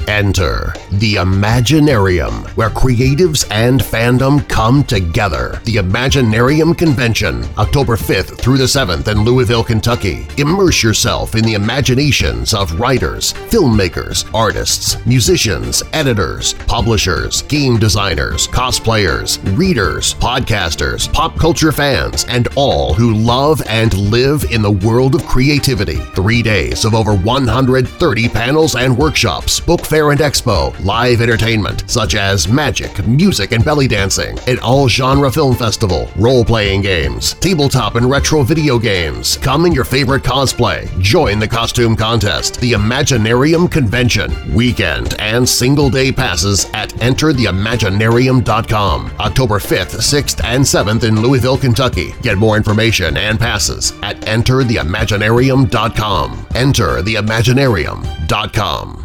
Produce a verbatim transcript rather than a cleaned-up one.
Enter the Imaginarium, where creatives and fandom come together. The Imaginarium Convention, October fifth through the seventh in Louisville, Kentucky. Immerse yourself in the imaginations of writers, filmmakers, artists, musicians, editors, publishers, game designers, cosplayers, readers, podcasters, pop culture fans, and all who love and live in the world of creativity. Three days of over one hundred thirty panels and workshops, book fair and expo, live entertainment such as magic, music, and belly dancing, an all-genre film festival, role-playing games, tabletop and retro video games. Come in your favorite cosplay, join the costume contest, the Imaginarium Convention, weekend and single-day passes at enter the imaginarium dot com, October fifth, sixth, and seventh in Louisville, Kentucky. Get more information and passes at enter the imaginarium dot com. enter the imaginarium dot com.